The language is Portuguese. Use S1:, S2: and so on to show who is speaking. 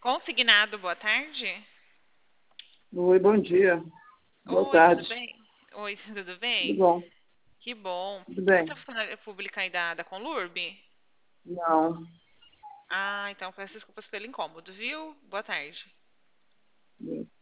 S1: Consignado, boa tarde.
S2: Oi, bom dia. Boa
S1: Oi, tudo
S2: tarde.
S1: bem? Oi, tudo
S2: Tudo
S1: bem?
S2: bom?
S1: Que bom.
S2: Tudo
S1: Você é
S2: bem?
S1: funcionária pública aí da Conlurb?
S2: Não.
S1: Ah, então peço desculpas pelo incômodo, viu? Boa tarde.